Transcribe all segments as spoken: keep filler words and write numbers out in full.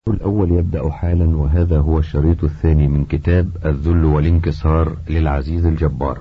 الأول يبدأ حالا، وهذا هو الشريط الثاني من كتاب الذل والانكسار للعزيز الجبار.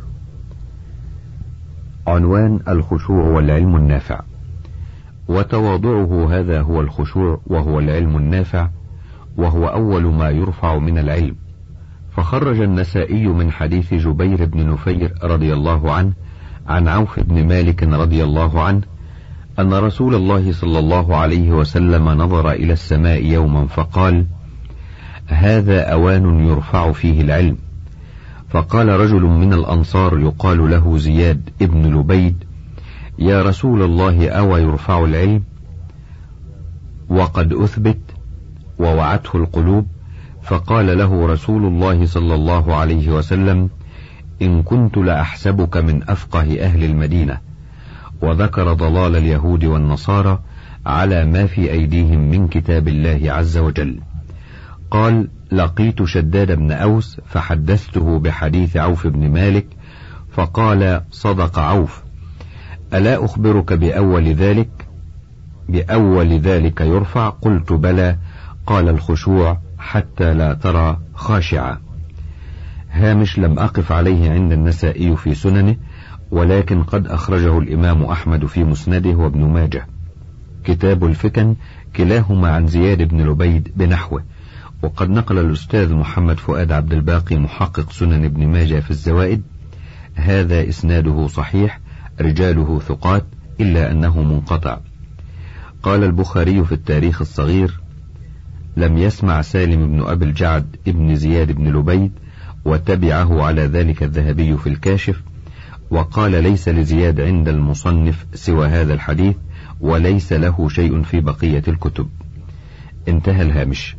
عنوان: الخشوع والعلم النافع. وتواضعه هذا هو الخشوع، وهو العلم النافع، وهو أول ما يرفع من العلم. فخرج النسائي من حديث جبير بن نفير رضي الله عنه عن عوف بن مالك رضي الله عنه أن رسول الله صلى الله عليه وسلم نظر إلى السماء يوما فقال: هذا أوان يرفع فيه العلم. فقال رجل من الأنصار يقال له زياد ابن لبيد: يا رسول الله، أو يرفع العلم وقد أثبت ووعته القلوب؟ فقال له رسول الله صلى الله عليه وسلم: إن كنت لأحسبك من أفقه أهل المدينة. وذكر ضلال اليهود والنصارى على ما في أيديهم من كتاب الله عز وجل. قال: لقيت شداد بن أوس فحدثته بحديث عوف بن مالك، فقال: صدق عوف، ألا أخبرك بأول ذلك بأول ذلك يرفع؟ قلت: بلى. قال: الخشوع حتى لا ترى خاشعا. هامش: لم أقف عليه عند النسائي في سننه، ولكن قد أخرجه الإمام أحمد في مسنده وابن ماجه. كتاب الفتن كلاهما عن زياد بن لبيد بنحوه. وقد نقل الأستاذ محمد فؤاد عبد الباقي محقق سنن ابن ماجه في الزوائد: هذا إسناده صحيح، رجاله ثقات، إلا أنه منقطع. قال البخاري في التاريخ الصغير: لم يسمع سالم بن أبي الجعد ابن زياد بن لبيد، وتبعه على ذلك الذهبي في الكاشف. وقال: ليس لزياد عند المصنف سوى هذا الحديث، وليس له شيء في بقية الكتب. انتهى الهامش.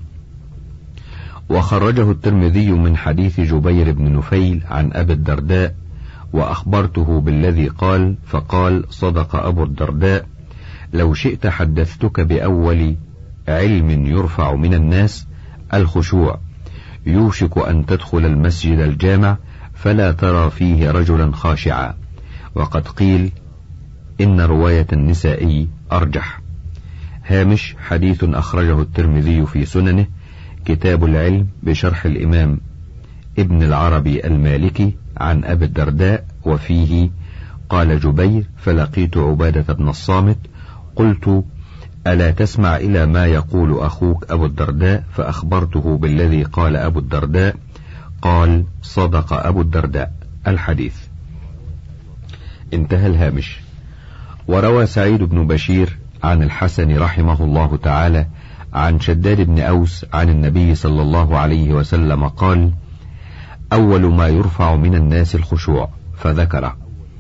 وخرجه الترمذي من حديث جبير بن نفيل عن أبي الدرداء: وأخبرته بالذي قال، فقال: صدق أبو الدرداء، لو شئت حدثتك بأول علم يرفع من الناس: الخشوع. يوشك أن تدخل المسجد الجامع فلا ترى فيه رجلا خاشعا. وقد قيل إن رواية النسائي أرجح. هامش: حديث أخرجه الترمذي في سننه، كتاب العلم بشرح الإمام ابن العربي المالكي عن أبي الدرداء، وفيه: قال جبير: فلقيت عبادة بن الصامت قلت: ألا تسمع إلى ما يقول أخوك أبو الدرداء؟ فأخبرته بالذي قال أبو الدرداء. قال: صدق أبو الدرداء. الحديث. انتهى الهامش. وروى سعيد بن بشير عن الحسن رحمه الله تعالى عن شداد بن أوس عن النبي صلى الله عليه وسلم قال: أول ما يرفع من الناس الخشوع، فذكره.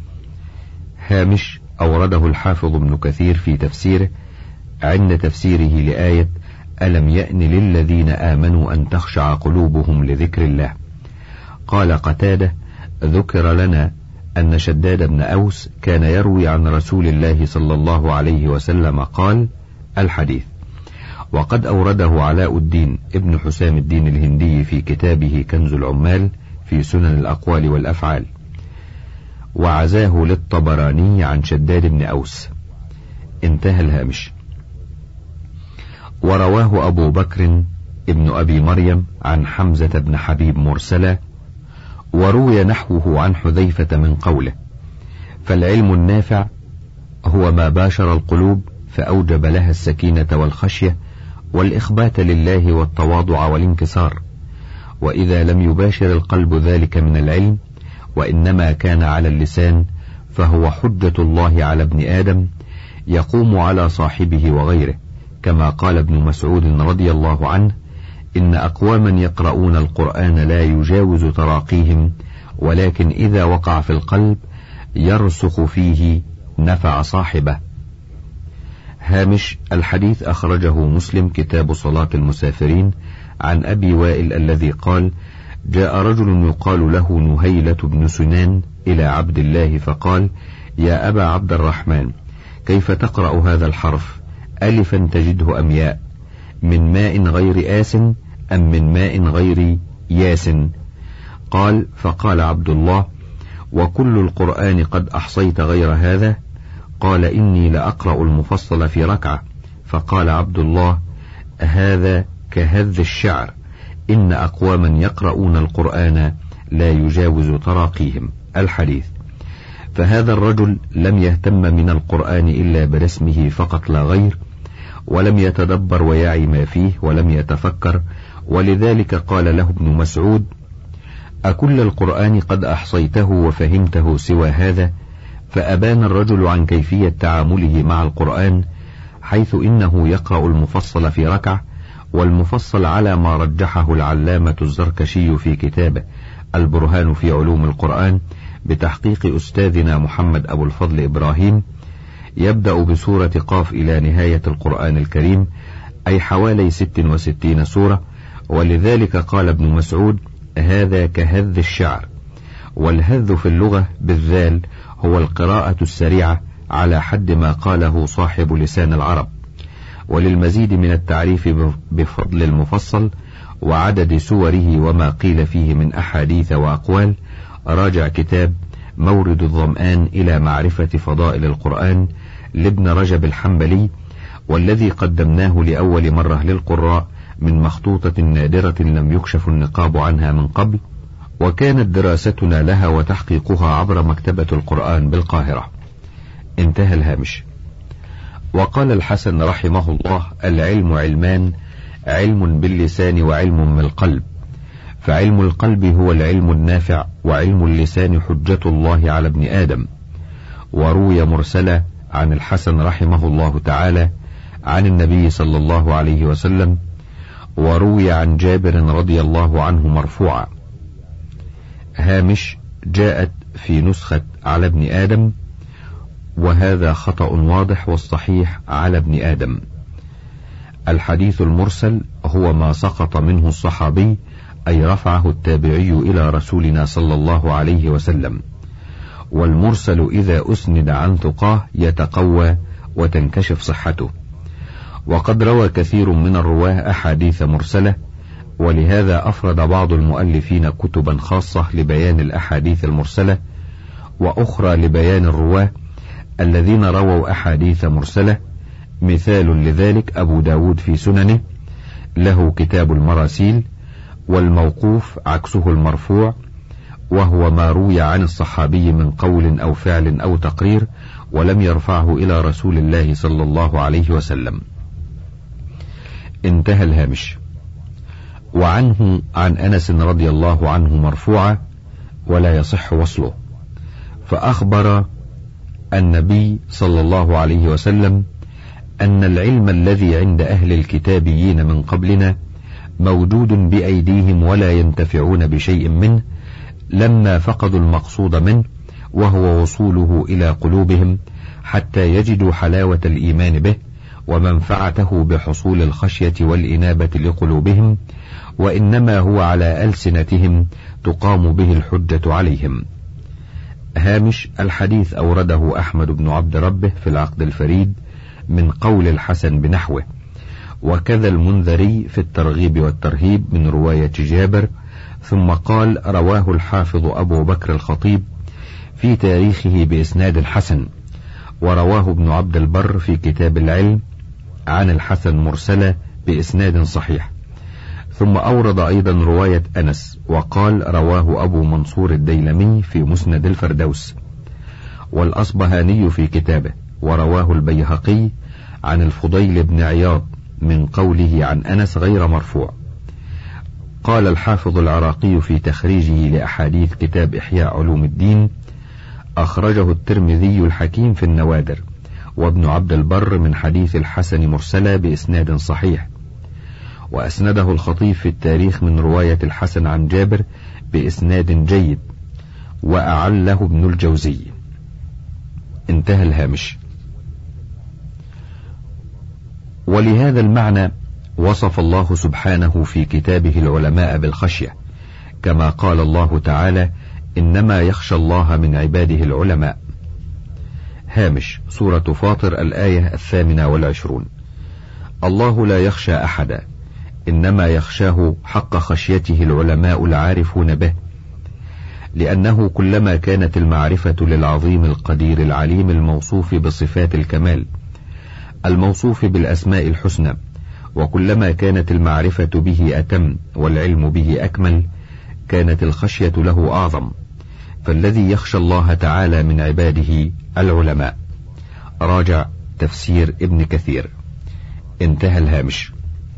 هامش: أورده الحافظ ابن كثير في تفسيره عند تفسيره لآية: ألم يأن للذين آمنوا أن تخشع قلوبهم لذكر الله. قال قتادة: ذكر لنا أن شداد بن أوس كان يروي عن رسول الله صلى الله عليه وسلم قال. الحديث. وقد أورده علاء الدين ابن حسام الدين الهندي في كتابه كنز العمال في سنن الأقوال والأفعال، وعزاه للطبراني عن شداد بن أوس. انتهى الهامش. ورواه أبو بكر ابن أبي مريم عن حمزة بن حبيب مرسلا، وروي نحوه عن حذيفة من قوله: فالعلم النافع هو ما باشر القلوب فأوجب لها السكينة والخشية والإخبات لله والتواضع والانكسار. وإذا لم يباشر القلب ذلك من العلم، وإنما كان على اللسان، فهو حجة الله على ابن آدم يقوم على صاحبه وغيره، كما قال ابن مسعود رضي الله عنه: إن أقواما يقرؤون القرآن لا يجاوز تراقيهم، ولكن إذا وقع في القلب يرسخ فيه نفع صاحبه. هامش: الحديث أخرجه مسلم كتاب صلاة المسافرين عن أبي وائل الذي قال: جاء رجل يقال له نهيلة بن سنان إلى عبد الله فقال: يا أبا عبد الرحمن، كيف تقرأ هذا الحرف؟ ألفا تجده أم ياء؟ من ماء غير آس أم من ماء غير ياس؟ قال: فقال عبد الله: وكل القرآن قد أحصيت غير هذا؟ قال: إني لأقرأ المفصل في ركعة. فقال عبد الله: هذا كهذ الشعر، إن أقواما يقرؤون القرآن لا يجاوز تراقيهم. الحديث. فهذا الرجل لم يهتم من القرآن إلا برسمه فقط لا غير، ولم يتدبر ويعي ما فيه، ولم يتفكر، ولذلك قال له ابن مسعود: أكل القرآن قد أحصيته وفهمته سوى هذا؟ فأبان الرجل عن كيفية تعامله مع القرآن، حيث إنه يقرأ المفصل في ركعة، والمفصل على ما رجحه العلامة الزركشي في كتابه البرهان في علوم القرآن بتحقيق أستاذنا محمد أبو الفضل إبراهيم، يبدأ بسورة قاف إلى نهاية القرآن الكريم، أي حوالي ست وستين سورة. ولذلك قال ابن مسعود: هذا كهذ الشعر. والهذ في اللغة بالذال هو القراءة السريعة على حد ما قاله صاحب لسان العرب. وللمزيد من التعريف بفضل المفصل وعدد سوره وما قيل فيه من أحاديث وأقوال، راجع كتاب مورد الظمآن إلى معرفة فضائل القرآن لابن رجب الحنبلي، والذي قدمناه لأول مرة للقراء من مخطوطة نادرة لم يكشف النقاب عنها من قبل، وكانت دراستنا لها وتحقيقها عبر مكتبة القرآن بالقاهرة. انتهى الهامش. وقال الحسن رحمه الله: العلم علمان، علم باللسان وعلم بالقلب، فعلم القلب هو العلم النافع، وعلم اللسان حجة الله على ابن آدم. وروي مرسلا عن الحسن رحمه الله تعالى عن النبي صلى الله عليه وسلم، وروي عن جابر رضي الله عنه مرفوعا. هامش: جاءت في نسخة على ابن آدم، وهذا خطأ واضح، والصحيح على ابن آدم. الحديث المرسل هو ما سقط منه الصحابي، أي رفعه التابعي إلى رسولنا صلى الله عليه وسلم. والمرسل إذا أسند عن ثقاه يتقوى وتنكشف صحته. وقد روى كثير من الرواه أحاديث مرسلة، ولهذا أفرد بعض المؤلفين كتبا خاصة لبيان الأحاديث المرسلة، وأخرى لبيان الرواه الذين رووا أحاديث مرسلة. مثال لذلك أبو داود في سننه له كتاب المراسيل، والموقوف عكسه المرفوع، وهو ما روي عن الصحابي من قول أو فعل أو تقرير ولم يرفعه إلى رسول الله صلى الله عليه وسلم. انتهى الهامش. وعنه عن أنس رضي الله عنه مرفوعا، ولا يصح وصله، فأخبر النبي صلى الله عليه وسلم أن العلم الذي عند أهل الكتابيين من قبلنا موجود بأيديهم ولا ينتفعون بشيء منه، لما فقدوا المقصود منه، وهو وصوله إلى قلوبهم حتى يجدوا حلاوة الإيمان به ومنفعته بحصول الخشية والإنابة لقلوبهم، وإنما هو على ألسنتهم تقام به الحجة عليهم. هامش: الحديث أورده أحمد بن عبد ربه في العقد الفريد من قول الحسن بنحوه، وكذا المنذري في الترغيب والترهيب من رواية جابر. ثم قال: رواه الحافظ أبو بكر الخطيب في تاريخه بإسناد حسن، ورواه ابن عبد البر في كتاب العلم عن الحسن مرسلة بإسناد صحيح. ثم أورد أيضا رواية أنس، وقال: رواه أبو منصور الديلمي في مسند الفردوس، والأصبهاني في كتابه، ورواه البيهقي عن الفضيل بن عياض من قوله عن أنس غير مرفوع. قال الحافظ العراقي في تخريجه لأحاديث كتاب إحياء علوم الدين: أخرجه الترمذي الحكيم في النوادر، وابن عبد البر من حديث الحسن مرسلة بإسناد صحيح، وأسنده الخطيب في التاريخ من رواية الحسن عن جابر بإسناد جيد، وأعله ابن الجوزي. انتهى الهامش. ولهذا المعنى وصف الله سبحانه في كتابه العلماء بالخشية، كما قال الله تعالى: إنما يخشى الله من عباده العلماء. هامش: سورة فاطر الآية الثامنة والعشرون. الله لا يخشى أحدا، إنما يخشاه حق خشيته العلماء العارفون به، لأنه كلما كانت المعرفة للعظيم القدير العليم الموصوف بصفات الكمال الموصوف بالأسماء الحسنى وكلما كانت المعرفة به أتم والعلم به أكمل كانت الخشية له أعظم، فالذي يخشى الله تعالى من عباده العلماء. راجع تفسير ابن كثير. انتهى الهامش.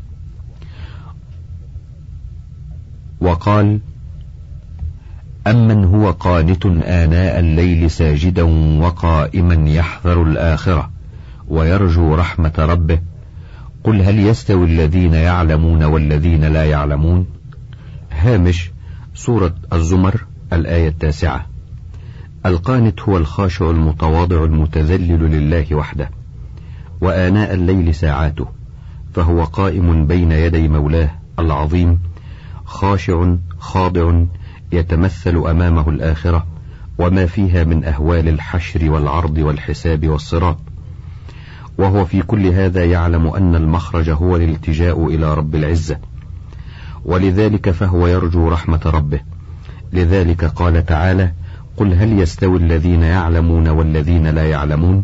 وقال: أمن هو قانت آناء الليل ساجدا وقائما يحذر الآخرة ويرجو رحمة ربه قل هل يستوي الذين يعلمون والذين لا يعلمون. هامش سورة الزمر الآية التاسعة. القانت هو الخاشع المتواضع المتذلل لله وحده، وآناء الليل ساعاته، فهو قائم بين يدي مولاه العظيم خاشع خاضع يتمثل أمامه الآخرة وما فيها من أهوال الحشر والعرض والحساب والصراط، وهو في كل هذا يعلم أن المخرج هو الالتجاء إلى رب العزة، ولذلك فهو يرجو رحمة ربه. لذلك قال تعالى: قل هل يستوي الذين يعلمون والذين لا يعلمون.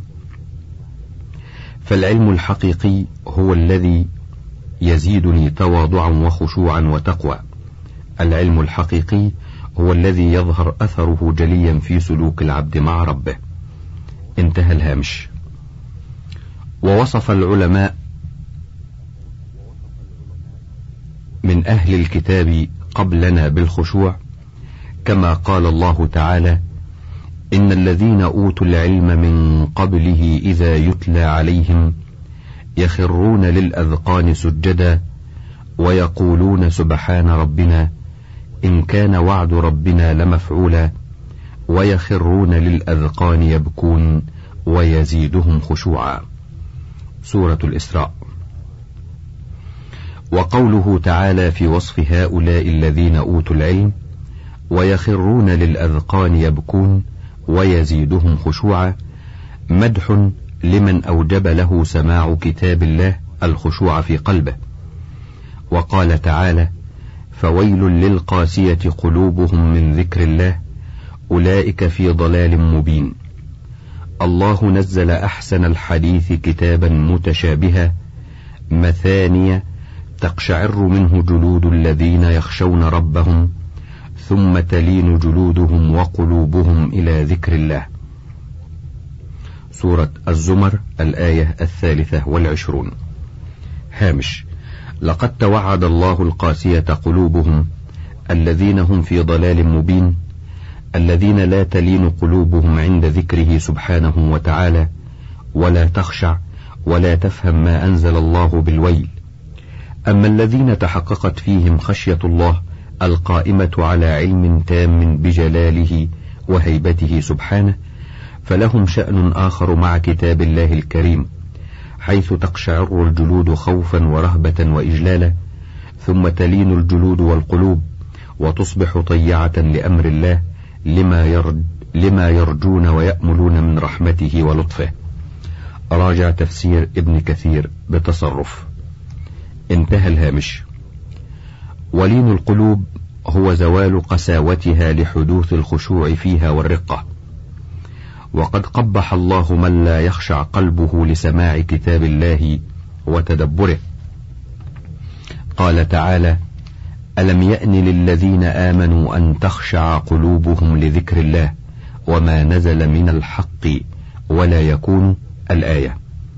فالعلم الحقيقي هو الذي يزيدني تواضعا وخشوعا وتقوى. العلم الحقيقي هو الذي يظهر أثره جليا في سلوك العبد مع ربه. انتهى الهامش. ووصف العلماء من أهل الكتاب قبلنا بالخشوع، كما قال الله تعالى: إن الذين أوتوا العلم من قبله إذا يتلى عليهم يخرون للأذقان سجدا ويقولون سبحان ربنا إن كان وعد ربنا لمفعولا ويخرون للأذقان يبكون ويزيدهم خشوعا. سورة الإسراء. وقوله تعالى في وصف هؤلاء الذين أوتوا العلم: ويخرون للأذقان يبكون ويزيدهم خشوعا، مدح لمن أوجب له سماع كتاب الله الخشوع في قلبه. وقال تعالى: فويل للقاسية قلوبهم من ذكر الله أولئك في ضلال مبين. الله نزل أحسن الحديث كتابا متشابها مثانية تقشعر منه جلود الذين يخشون ربهم ثم تلين جلودهم وقلوبهم إلى ذكر الله. سورة الزمر الآية الثالثة والعشرون. هامش: لقد توعد الله القاسية قلوبهم الذين هم في ضلال مبين، الذين لا تلين قلوبهم عند ذكره سبحانه وتعالى ولا تخشع ولا تفهم ما أنزل الله بالويل. أما الذين تحققت فيهم خشية الله القائمة على علم تام بجلاله وهيبته سبحانه، فلهم شأن آخر مع كتاب الله الكريم، حيث تقشعر الجلود خوفا ورهبة وإجلالا، ثم تلين الجلود والقلوب وتصبح طيعة لأمر الله لما, يرج لما يرجون ويأملون من رحمته ولطفه. راجع تفسير ابن كثير بتصرف. انتهى الهامش. ولين القلوب هو زوال قساوتها لحدوث الخشوع فيها والرقة، وقد قبح الله من لا يخشع قلبه لسماع كتاب الله وتدبره. قال تعالى: ألم يأن للذين آمنوا أن تخشع قلوبهم لذكر الله وما نزل من الحق ولا يكون. الآية.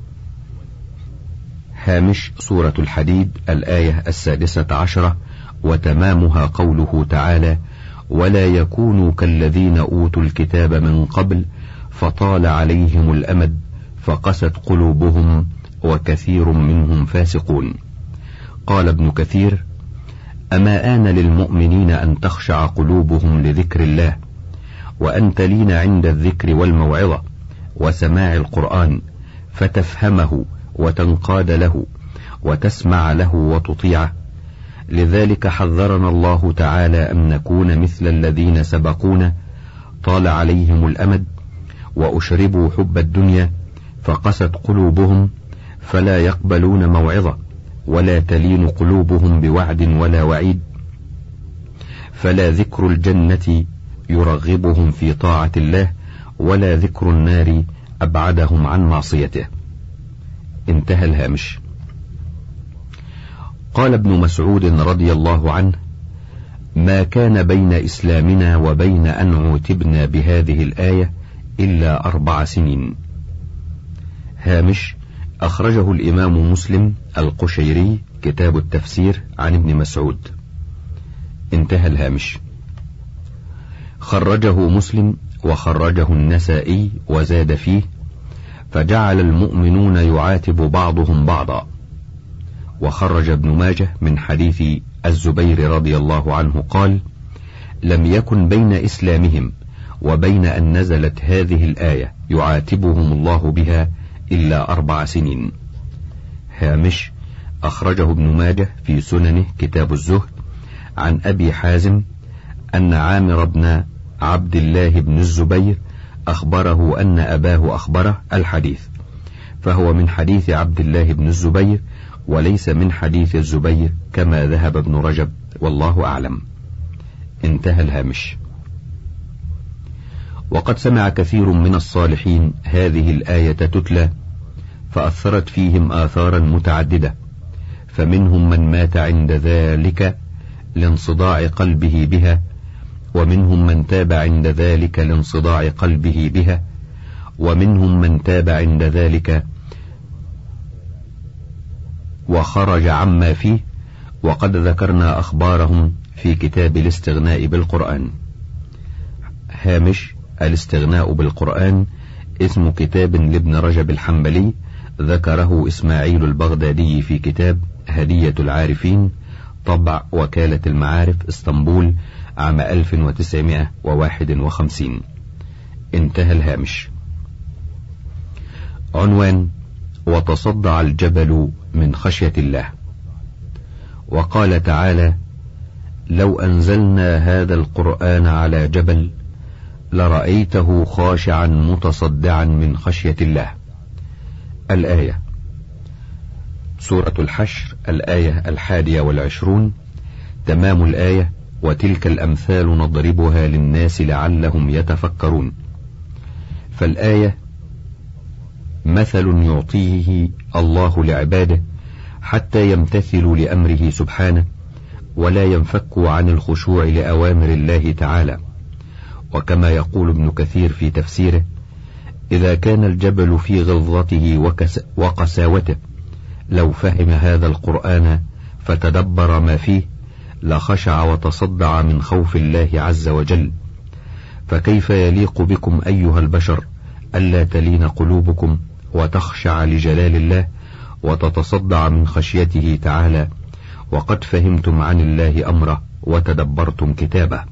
هامش سورة الحديد الآية السادسة عشرة، وتمامها قوله تعالى: ولا يكونوا كالذين أوتوا الكتاب من قبل فطال عليهم الأمد فقست قلوبهم وكثير منهم فاسقون. قال ابن كثير: أما آن للمؤمنين أن تخشع قلوبهم لذكر الله وأن تلين عند الذكر والموعظة وسماع القرآن فتفهمه وتنقاد له وتسمع له وتطيعه. لذلك حذرنا الله تعالى أن نكون مثل الذين سبقونا طال عليهم الأمد وأشربوا حب الدنيا فقست قلوبهم فلا يقبلون موعظة ولا تلين قلوبهم بوعد ولا وعيد، فلا ذكر الجنة يرغبهم في طاعة الله ولا ذكر النار أبعدهم عن معصيته. انتهى الهامش. قال ابن مسعود رضي الله عنه: ما كان بين إسلامنا وبين أن عوتبنا بهذه الآية إلا أربع سنين. هامش: أخرجه الإمام مسلم القشيري كتاب التفسير عن ابن مسعود. انتهى الهامش. خرجه مسلم وخرجه النسائي وزاد فيه: فجعل المؤمنون يعاتب بعضهم بعضا. وخرج ابن ماجه من حديث الزبير رضي الله عنه قال: لم يكن بين إسلامهم وبين أن نزلت هذه الآية يعاتبهم الله بها إلا أربع سنين. هامش: أخرجه ابن ماجه في سننه كتاب الزهد عن أبي حازم أن عامر بن عبد الله بن الزبير أخبره أن أباه أخبره الحديث، فهو من حديث عبد الله بن الزبير وليس من حديث الزبير كما ذهب ابن رجب، والله أعلم. انتهى الهامش. وقد سمع كثير من الصالحين هذه الآية تتلى فأثرت فيهم آثارا متعددة، فمنهم من مات عند ذلك لانصداع قلبه بها، ومنهم من تاب عند ذلك لانصداع قلبه بها، ومنهم من تاب عند ذلك وخرج عما فيه، وقد ذكرنا أخبارهم في كتاب الاستغناء بالقرآن. هامش: الاستغناء بالقرآن اسم كتاب لابن رجب الحنبلي، ذكره إسماعيل البغدادي في كتاب هدية العارفين، طبع وكالة المعارف اسطنبول، عام ألف وتسعمائة وواحد وخمسين. انتهى الهامش. عنوان: وتصدع الجبل من خشية الله. وقال تعالى: لو أنزلنا هذا القرآن على جبل لرأيته خاشعا متصدعا من خشية الله. الآية. سورة الحشر الآية الحادية والعشرون. تمام الآية: وتلك الأمثال نضربها للناس لعلهم يتفكرون. فالآية مثل يعطيه الله لعباده حتى يمتثلوا لأمره سبحانه ولا ينفكوا عن الخشوع لأوامر الله تعالى. وكما يقول ابن كثير في تفسيره: إذا كان الجبل في غلظته وقساوته لو فهم هذا القرآن فتدبر ما فيه لخشع وتصدع من خوف الله عز وجل، فكيف يليق بكم أيها البشر ألا تلين قلوبكم وتخشع لجلال الله وتتصدع من خشيته تعالى، وقد فهمتم عن الله أمره وتدبرتم كتابه.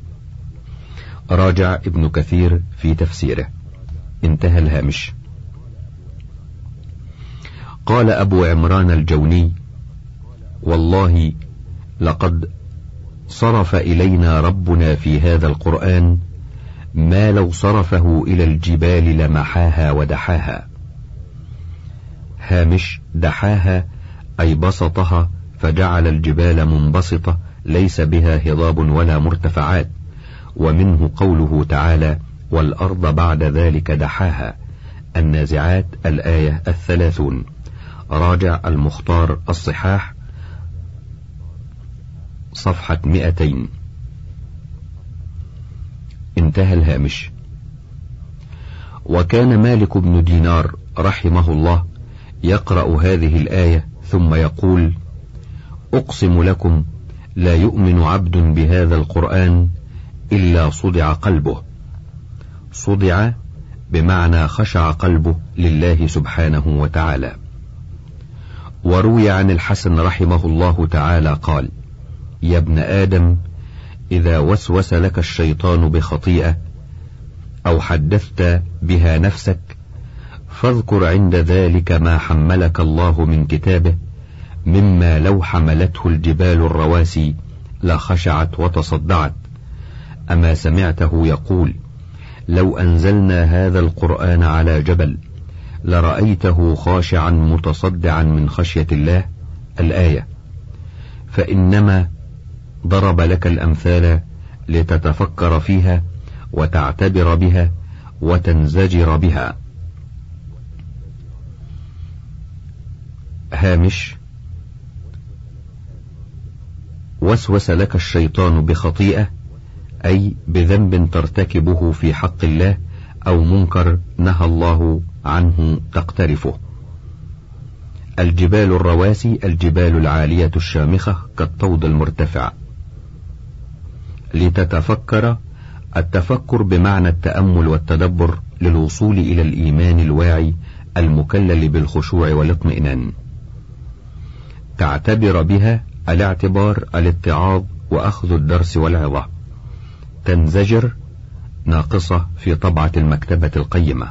راجع ابن كثير في تفسيره. انتهى الهامش. قال أبو عمران الجوني: والله لقد صرف إلينا ربنا في هذا القرآن ما لو صرفه إلى الجبال لمحاها ودحاها. هامش: دحاها أي بسطها فجعل الجبال منبسطة ليس بها هضاب ولا مرتفعات، ومنه قوله تعالى: والأرض بعد ذلك دحاها. النازعات الآية الثلاثون. راجع المختار الصحاح صفحة مئتين. انتهى الهامش. وكان مالك بن دينار رحمه الله يقرأ هذه الآية ثم يقول: أقسم لكم لا يؤمن عبد بهذا القرآن إلا صدع قلبه. صدع بمعنى خشع قلبه لله سبحانه وتعالى. وروي عن الحسن رحمه الله تعالى قال: يا ابن آدم، إذا وسوس لك الشيطان بخطيئة أو حدثت بها نفسك فاذكر عند ذلك ما حملك الله من كتابه مما لو حملته الجبال الرواسي لخشعت وتصدعت. أما سمعته يقول: لو أنزلنا هذا القرآن على جبل لرأيته خاشعا متصدعا من خشية الله. الآية. فإنما ضرب لك الأمثال لتتفكر فيها وتعتبر بها وتنزجر بها. هامش: وسوس لك الشيطان بخطيئة أي بذنب ترتكبه في حق الله أو منكر نهى الله عنه تقترفه. الجبال الرواسي الجبال العالية الشامخة كالطود المرتفع. لتتفكر التفكر بمعنى التأمل والتدبر للوصول إلى الإيمان الواعي المكلل بالخشوع والاطمئنان. تعتبر بها الاعتبار الاتعاظ وأخذ الدرس والعظة. تنزجر ناقصة في طبعة المكتبة القيمة.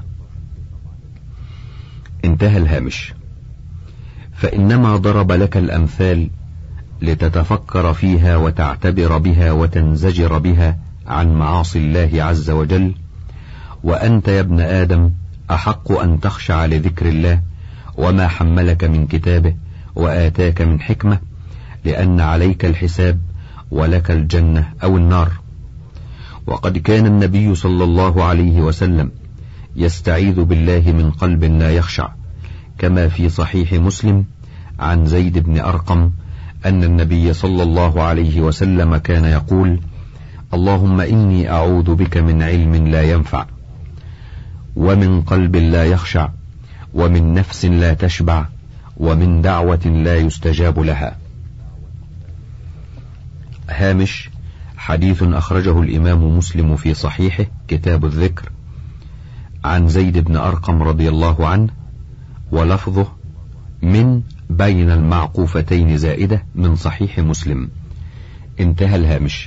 انتهى الهامش. فإنما ضرب لك الأمثال لتتفكر فيها وتعتبر بها وتنزجر بها عن معاصي الله عز وجل، وأنت يا ابن آدم أحق أن تخشع لذكر الله وما حملك من كتابه وآتاك من حكمة، لأن عليك الحساب ولك الجنة أو النار. وقد كان النبي صلى الله عليه وسلم يستعيذ بالله من قلب لا يخشع، كما في صحيح مسلم عن زيد بن أرقم أن النبي صلى الله عليه وسلم كان يقول: اللهم إني أعوذ بك من علم لا ينفع، ومن قلب لا يخشع، ومن نفس لا تشبع، ومن دعوة لا يستجاب لها. هامش. حديث أخرجه الإمام مسلم في صحيحه كتاب الذكر عن زيد بن أرقم رضي الله عنه، ولفظه من بين المعقوفتين زائدة من صحيح مسلم. انتهى الهامش.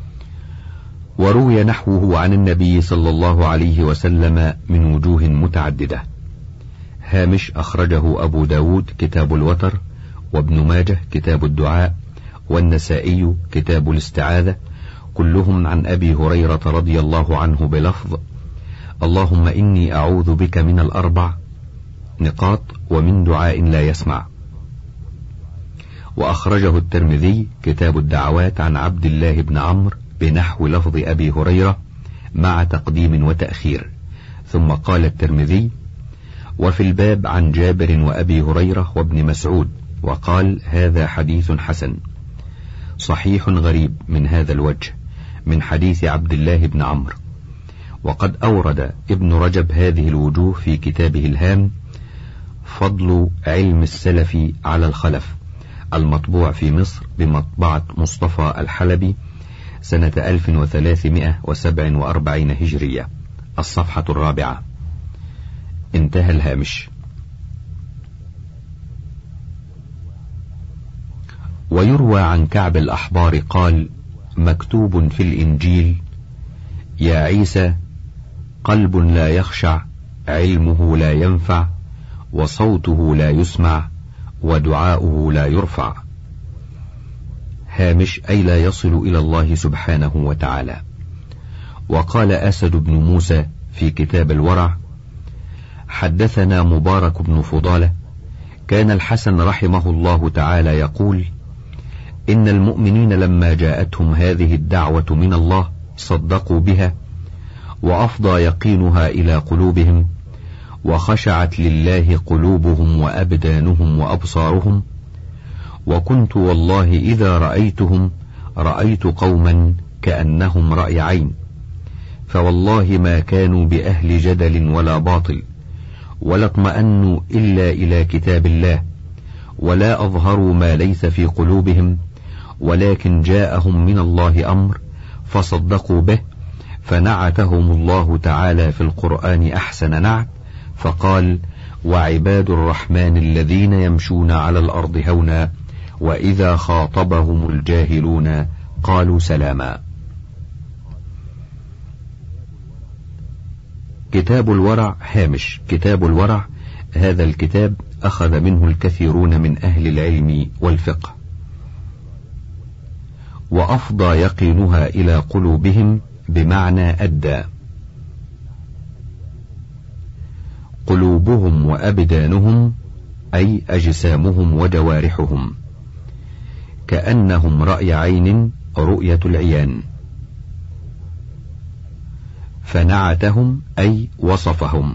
وروي نحوه عن النبي صلى الله عليه وسلم من وجوه متعددة. هامش. أخرجه أبو داود كتاب الوتر، وابن ماجه كتاب الدعاء، والنسائي كتاب الاستعاذة، كلهم عن أبي هريرة رضي الله عنه بلفظ: اللهم إني أعوذ بك من الأربع نقاط ومن دعاء لا يسمع. وأخرجه الترمذي كتاب الدعوات عن عبد الله بن عمرو بنحو لفظ أبي هريرة مع تقديم وتأخير. ثم قال الترمذي: وفي الباب عن جابر وأبي هريرة وابن مسعود، وقال: هذا حديث حسن صحيح غريب من هذا الوجه من حديث عبد الله بن عمرو. وقد أورد ابن رجب هذه الوجوه في كتابه الهام فضل علم السلف على الخلف، المطبوع في مصر بمطبعة مصطفى الحلبي سنة ألف وثلاثمائة وسبع وأربعين هجرية، الصفحة الرابعة. انتهى الهامش. ويروى عن كعب الأحبار قال: مكتوب في الإنجيل: يا عيسى قلب لا يخشع، علمه لا ينفع، وصوته لا يسمع، ودعاؤه لا يرفع. هامش. أي لا يصل إلى الله سبحانه وتعالى. وقال أسد بن موسى في كتاب الورع: حدثنا مبارك بن فضالة كان الحسن رحمه الله تعالى يقول: إن المؤمنين لما جاءتهم هذه الدعوة من الله صدقوا بها، وأفضى يقينها إلى قلوبهم، وخشعت لله قلوبهم وأبدانهم وأبصارهم، وكنت والله إذا رأيتهم رأيت قوما كأنهم رأي عين، فوالله ما كانوا بأهل جدل ولا باطل، ولا اطمأنوا إلا إلى كتاب الله، ولا أظهروا ما ليس في قلوبهم، ولكن جاءهم من الله أمر فصدقوا به، فنعتهم الله تعالى في القرآن أحسن نعت، فقال: وعباد الرحمن الذين يمشون على الأرض هونا، وإذا خاطبهم الجاهلون قالوا سلاما. كتاب الورع. هامش. كتاب الورع هذا الكتاب أخذ منه الكثيرون من أهل العلم والفقه. وأفضى يقينها إلى قلوبهم بمعنى أدى. قلوبهم وأبدانهم أي أجسامهم وجوارحهم، كأنهم رأي عين رؤية العيان. فنعتهم أي وصفهم.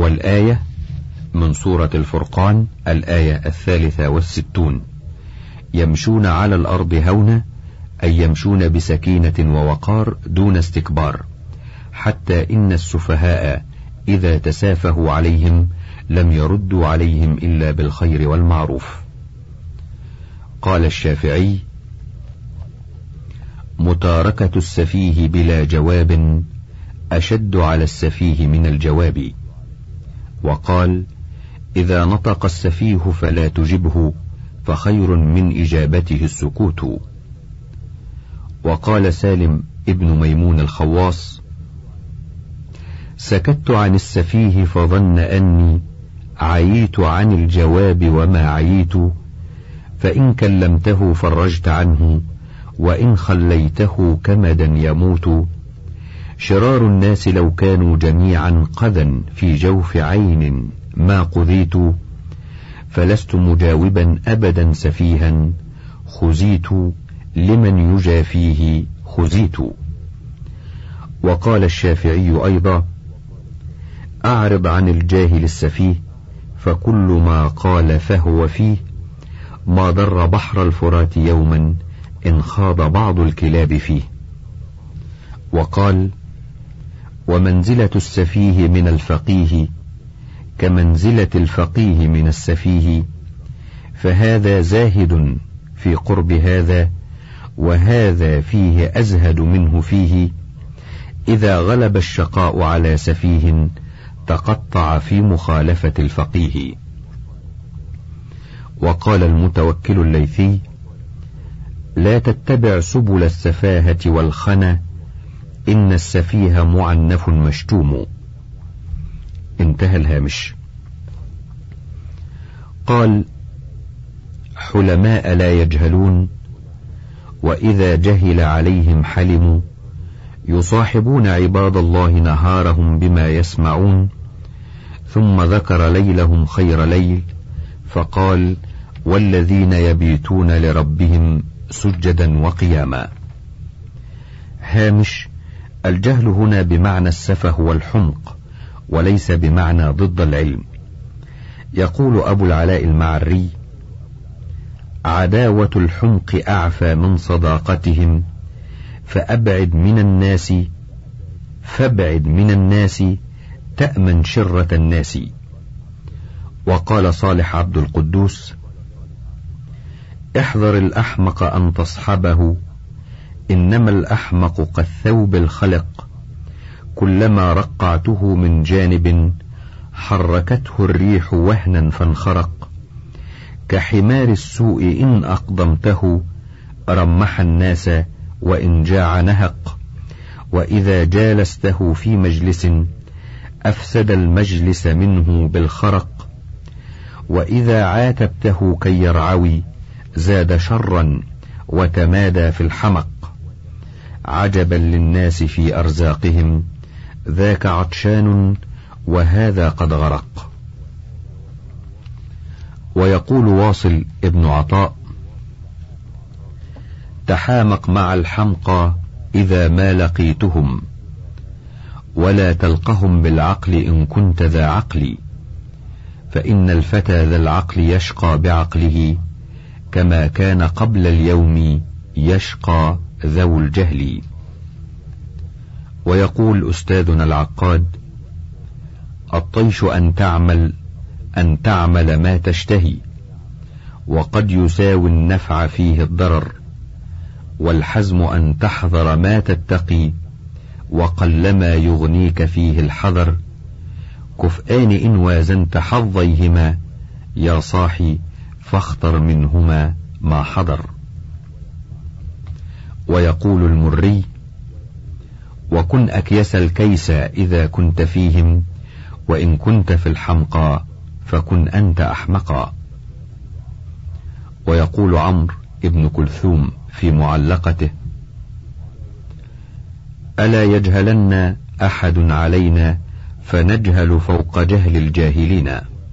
والآية من سورة الفرقان الآية الثالثة والستون: يمشون على الأرض هونا، أي يمشون بسكينة ووقار دون استكبار، حتى إن السفهاء إذا تسافهوا عليهم لم يردوا عليهم إلا بالخير والمعروف. قال الشافعي: متاركة السفيه بلا جواب أشد على السفيه من الجواب. وقال: إذا نطق السفيه فلا تجبه، فخير من إجابته السكوت. وقال سالم ابن ميمون الخواص: سكت عن السفيه فظن أني عييت عن الجواب وما عييت، فإن كلمته فرجت عنه، وإن خليته كمدا يموت. شرار الناس لو كانوا جميعا قذا في جوف عين ما قذيت، فلست مجاوبا أبدا سفيها، خزيت لمن يجافيه خزيت. وقال الشافعي أيضا: أعرض عن الجاهل السفيه، فكل ما قال فهو فيه، ما ضر بحر الفرات يوما إن خاض بعض الكلاب فيه. وقال: ومنزلة السفيه من الفقيه كمنزلة الفقيه من السفيه، فهذا زاهد في قرب هذا، وهذا فيه أزهد منه فيه. إذا غلب الشقاء على سفيه تقطع في مخالفة الفقيه. وقال المتوكل الليثي: لا تتبع سبل السفاهة والخنا، إن السفيه معنف مشتوم. انتهى الهامش. قال: حلماء لا يجهلون، وإذا جهل عليهم حلموا، يصاحبون عباد الله نهارهم بما يسمعون. ثم ذكر ليلهم خير ليل، فقال: والذين يبيتون لربهم سجدا وقياما. هامش: الجهل هنا بمعنى السفه والحمق، وليس بمعنى ضد العلم. يقول أبو العلاء المعري: عداوة الحمق أعفى من صداقتهم، فأبعد من الناس فابعد من الناس تأمن شرة الناس. وقال صالح عبد القدوس: احذر الأحمق أن تصحبه، إنما الأحمق كالثوب الخلق، كلما رقعته من جانب حركته الريح وهنا فانخرق، كحمار السوء إن أقدمته رمح الناس وإن جاع نهق، وإذا جالسته في مجلس أفسد المجلس منه بالخرق، وإذا عاتبته كي يرعوي زاد شرا وتمادى في الحمق. عجبا للناس في أرزاقهم، ذاك عطشان وهذا قد غرق. ويقول واصل ابن عطاء: تحامق مع الحمقى إذا ما لقيتهم، ولا تلقهم بالعقل إن كنت ذا عقل، فإن الفتى ذا العقل يشقى بعقله، كما كان قبل اليوم يشقى ذو الجهل. ويقول أستاذنا العقاد: الطيش أن تعمل أن تعمل ما تشتهي، وقد يساوي النفع فيه الضرر، والحزم أن تحذر ما تتقي، وقلما يغنيك فيه الحذر. كفآن إن وازنت حظيهما، يا صاحي فاختر منهما ما حضر. ويقول المري: وكن أكيس الكيس إذا كنت فيهم، وإن كنت في الحمقى فكن أنت أحمقا. ويقول عمرو ابن كلثوم في معلقته: ألا يجهلن أحد علينا، فنجهل فوق جهل الجاهلين.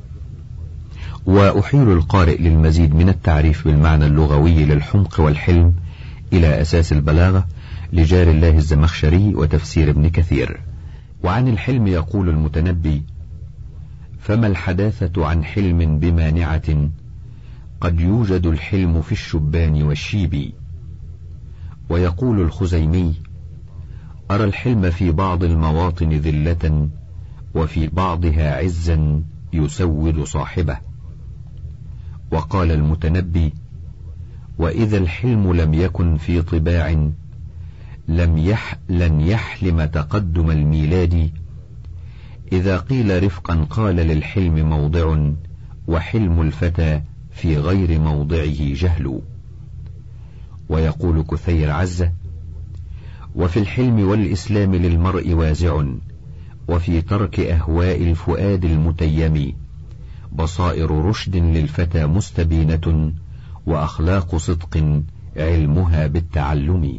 وأحيل القارئ للمزيد من التعريف بالمعنى اللغوي للحمق والحلم إلى أساس البلاغة لجار الله الزمخشري وتفسير ابن كثير. وعن الحلم يقول المتنبي: فما الحداثة عن حلم بمانعة، قد يوجد الحلم في الشبان والشيب. ويقول الخزيمي: أرى الحلم في بعض المواطن ذلة، وفي بعضها عزا يسود صاحبه. وقال المتنبي: وإذا الحلم لم يكن في طباع لم يح لن يحلم تقدم الميلاد. إذا قيل رفقا قال للحلم موضع، وحلم الفتى في غير موضعه جهل. ويقول كثير عزة: وفي الحلم والإسلام للمرء وازع، وفي ترك أهواء الفؤاد المتيم بصائر رشد للفتى مستبينة، وأخلاق صدق علمها بالتعلم.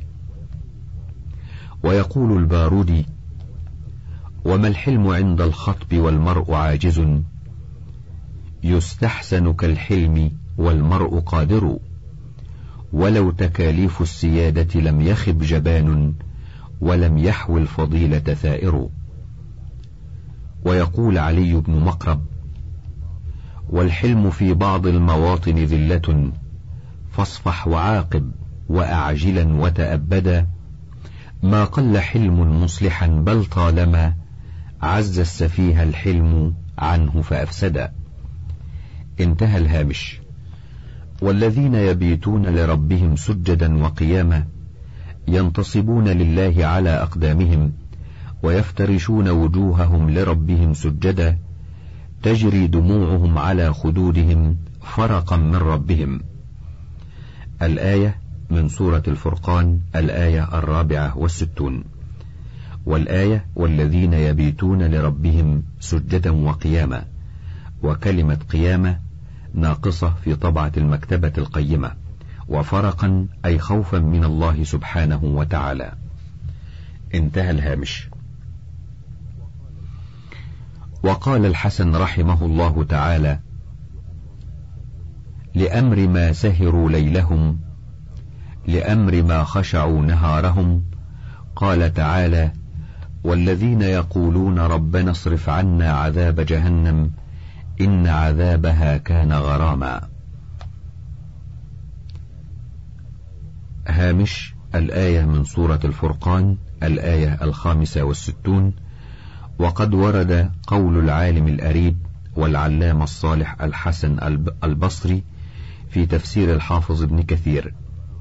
ويقول البارودي: وما الحلم عند الخطب والمرء عاجز، يستحسن كالحلم والمرء قادر، ولو تكاليف السيادة لم يخب جبان، ولم يحو الفضيلة ثائر. ويقول علي بن مقرب: والحلم في بعض المواطن ذلة، فاصفح وعاقب وأعجلا وتأبدا، ما قل حلم مصلحا بل طالما عز السفيه الحلم عنه فأفسدا. انتهى الهامش. والذين يبيتون لربهم سجدا وقياما، ينتصبون لله على أقدامهم، ويفترشون وجوههم لربهم سجدا، تجري دموعهم على خدودهم فرقا من ربهم. الآية من سورة الفرقان، الآية الرابعة والستون. والآية والذين يبيتون لربهم سجدا وقياما، وكلمة قيامة ناقصة في طبعة المكتبة القيمة، وفرقا أي خوفا من الله سبحانه وتعالى. انتهى الهامش. وقال الحسن رحمه الله تعالى: لأمر ما سهروا ليلهم، لأمر ما خشعوا نهارهم. قال تعالى: والذين يقولون ربنا اصرف عنا عذاب جهنم إن عذابها كان غراما. هامش. الآية من سورة الفرقان، الآية الخامسة والستون. وقد ورد قول العالم الأريب والعلامة الصالح الحسن البصري في تفسير الحافظ ابن كثير: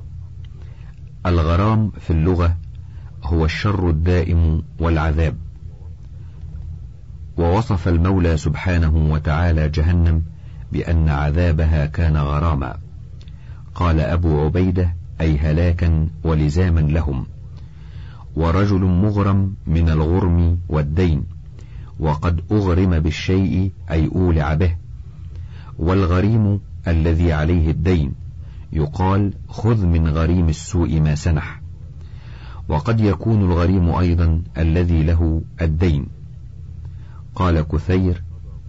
الغرام في اللغة هو الشر الدائم والعذاب. ووصف المولى سبحانه وتعالى جهنم بأن عذابها كان غراما. قال أبو عبيدة: أي هلاكا ولزاما لهم. ورجل مغرم من الغرم والدين، وقد أغرم بالشيء أي أولع به. والغريم الذي عليه الدين يقال: خذ من غريم السوء ما سنح. وقد يكون الغريم أيضا الذي له الدين. قال كثير: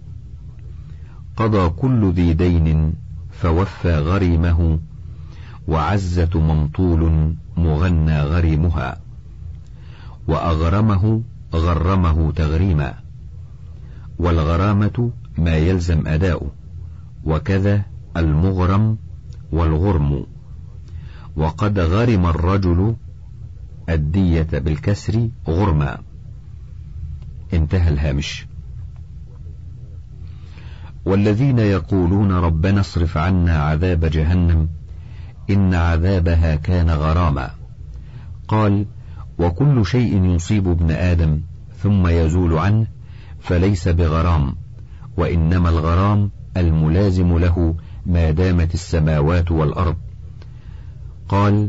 قضى كل ذي دين فوفى غريمه، وعزة ممطول مغنى غريمها. وأغرمه غرمه تغريما. والغرامة ما يلزم أداؤه، وكذا المغرم والغرم. وقد غرم الرجل الدية بالكسر غرما. انتهى الهامش. والذين يقولون ربنا اصرف عنا عذاب جهنم إن عذابها كان غراما. قال: وكل شيء يصيب ابن آدم ثم يزول عنه فليس بغرام، وإنما الغرام الملازم له ما دامت السماوات والأرض. قال: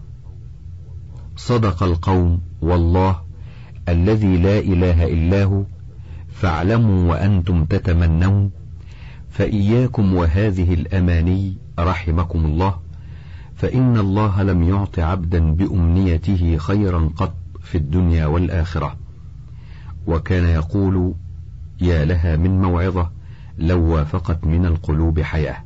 صدق القوم والله الذي لا إله إلا هو، فاعلموا وأنتم تتمنون، فإياكم وهذه الأماني رحمكم الله، فإن الله لم يعط عبدا بأمنيته خيرا قط في الدنيا والآخرة. وكان يقول: يا لها من موعظة لو وافقت من القلوب حياة.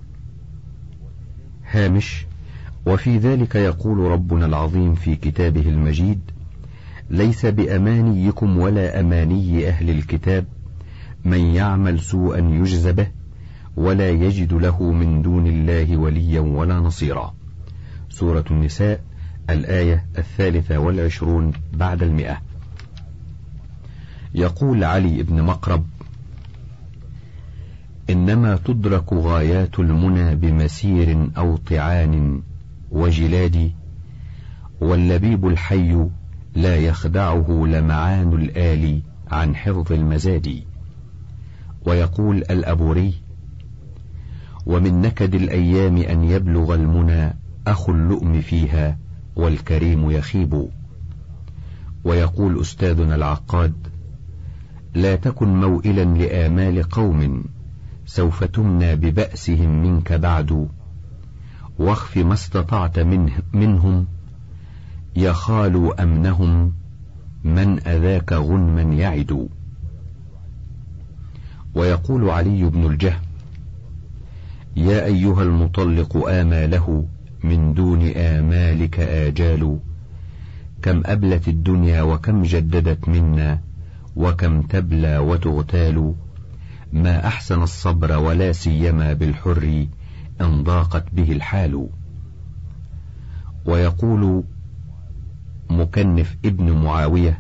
هامش. وفي ذلك يقول ربنا العظيم في كتابه المجيد: ليس بأمانيكم ولا أماني أهل الكتاب، من يعمل سوءا يجز به، ولا يجد له من دون الله وليا ولا نصيرا. سورة النساء الآية الثالثة والعشرون بعد المئة. يقول علي بن مقرب: إنما تدرك غايات المنى بمسير أو طعان وجلاد، واللبيب الحي لا يخدعه لمعان الآل عن حفظ المزاد. ويقول الأبوري: ومن نكد الأيام أن يبلغ المنى أخو اللؤم فيها والكريم يخيب. ويقول أستاذنا العقاد: لا تكن موئلا لآمال قوم سوف تمنى ببأسهم منك بعد، واخف ما استطعت منه منهم يخال أمنهم من أذاك غنما يعد. ويقول علي بن الجهم: يا أيها المطلق آماله من دون آمالك آجال، كم أبلت الدنيا وكم جددت منا وكم تبلى وتغتال، ما أحسن الصبر ولا سيما بالحر إن ضاقت به الحال. ويقول مكنف ابن معاوية: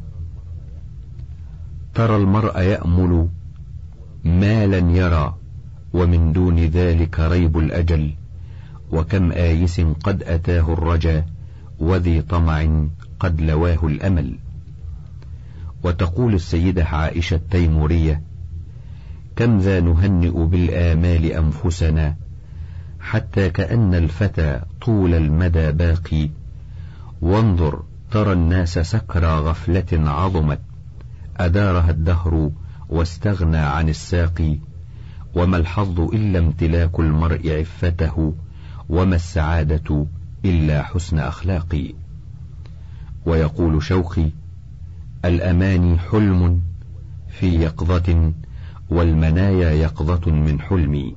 ترى المرء يأمل ما لن يرى، ومن دون ذلك ريب الأجل، وكم آيس قد أتاه الرجا، وذي طمع قد لواه الأمل. وتقول السيدة عائشة التيمورية: كم ذا نهنئ بالآمال أنفسنا، حتى كأن الفتى طول المدى باقي، وانظر ترى الناس سكرى غفلة عظمت، أدارها الدهر واستغنى عن الساقي، وما الحظ إلا امتلاك المرء عفته، وما السعادة إلا حسن أخلاقي. ويقول شوقي: الأماني حلم في يقظة، والمنايا يقظة من حلمي.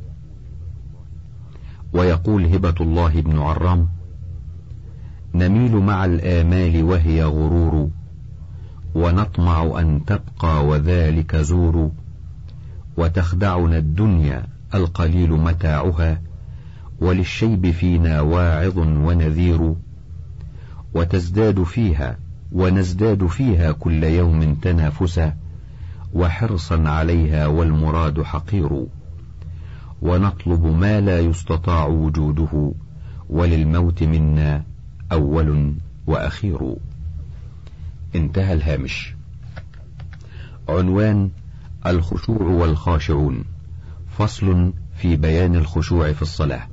ويقول هبة الله بن عرام: نميل مع الآمال وهي غرور، ونطمع أن تبقى وذلك زور، وتخدعنا الدنيا القليل متاعها، وللشيب فينا واعظ ونذير، وتزداد فيها ونزداد فيها كل يوم تنافسا، وحرصا عليها والمراد حقير، ونطلب ما لا يستطاع وجوده، وللموت منا أول وأخير. انتهى الهامش. عنوان: الخشوع والخاشعون، فصل في بيان الخشوع في الصلاة.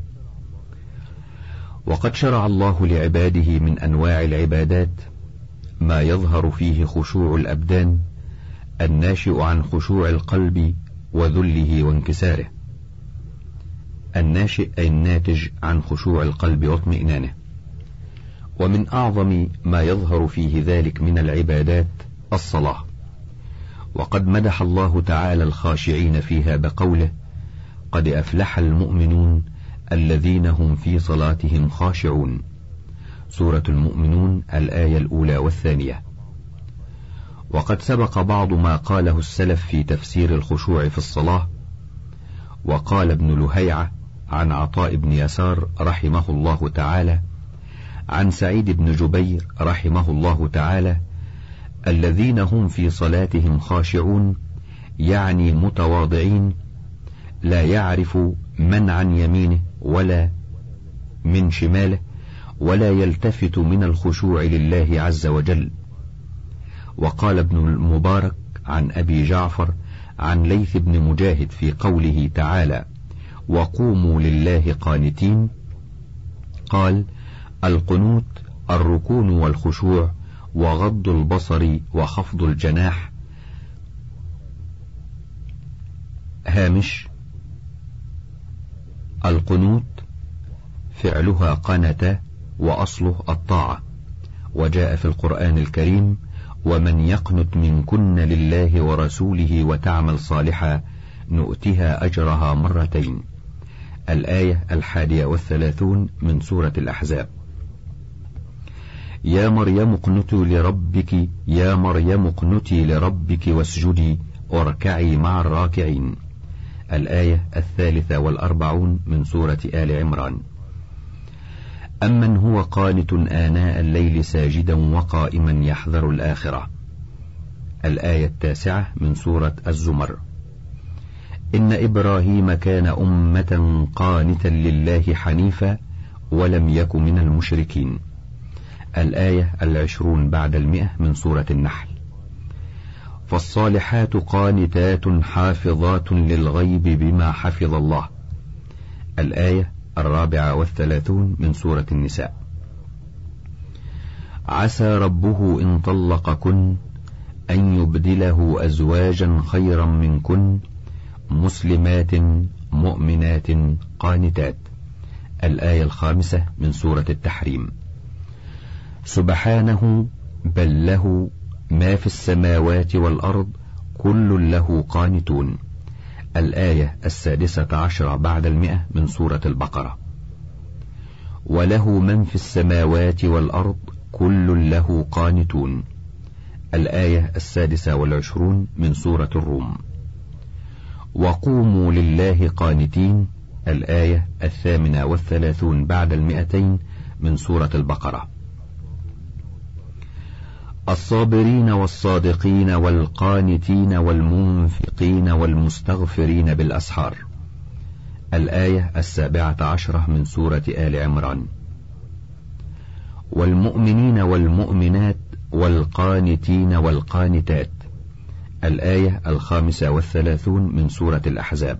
وقد شرع الله لعباده من أنواع العبادات ما يظهر فيه خشوع الأبدان الناشئ عن خشوع القلب وذله وانكساره. الناشئ أي الناتج عن خشوع القلب واطمئنانه. ومن أعظم ما يظهر فيه ذلك من العبادات الصلاة، وقد مدح الله تعالى الخاشعين فيها بقوله: قد أفلح المؤمنون الذين هم في صلاتهم خاشعون. سورة المؤمنون الآية الأولى والثانية. وقد سبق بعض ما قاله السلف في تفسير الخشوع في الصلاة. وقال ابن لهيعة عن عطاء بن يسار رحمه الله تعالى عن سعيد بن جبير رحمه الله تعالى: الذين هم في صلاتهم خاشعون، يعني متواضعين، لا يعرف من عن يمينه ولا من شماله، ولا يلتفت من الخشوع لله عز وجل. وقال ابن المبارك عن أبي جعفر عن ليث بن مجاهد في قوله تعالى: وقوموا لله قانتين، قال: القنوت الركون والخشوع، وغض البصر وخفض الجناح. هامش: القنوت فعلها قنت، وأصله الطاعة، وجاء في القرآن الكريم: ومن يقنت منكن لله ورسوله وتعمل صالحا نؤتها أجرها مرتين. الآية الحادية والثلاثون من سورة الأحزاب. يا مريم اقنتي لربك يا مريم اقنتي لربك واسجدي واركعي مع الراكعين. الآية الثالثة والأربعون من سورة آل عمران. أمن هو قانت آناء الليل ساجدا وقائما يحذر الآخرة، الآية التاسعة من سورة الزمر. إن إبراهيم كان أمة قانتا لله حنيفا ولم يك من المشركين، الآية العشرون بعد المئة من سورة النحل. فالصالحات قانتات حافظات للغيب بما حفظ الله، الآية الرابعة والثلاثون من سورة النساء. عسى ربه إن طلقكن أن يبدله أزواجا خيرا منكن مسلمات مؤمنات قانتات، الآية الخامسة من سورة التحريم. سبحانه بل له ما في السماوات والأرض كل له قانتون، الآية السادسة عشر بعد المئة من سورة البقرة. وله من في السماوات والأرض كل له قانتون، الآية السادسة والعشرون من سورة الروم. وقوموا لله قانتين، الآية الثامنة والثلاثون بعد المئتين من سورة البقرة. الصابرين والصادقين والقانتين والمنفقين والمستغفرين بالأسحار، الآية السابعة عشرة من سورة آل عمران. والمؤمنين والمؤمنات والقانتين والقانتات، الآية الخامسة والثلاثون من سورة الأحزاب.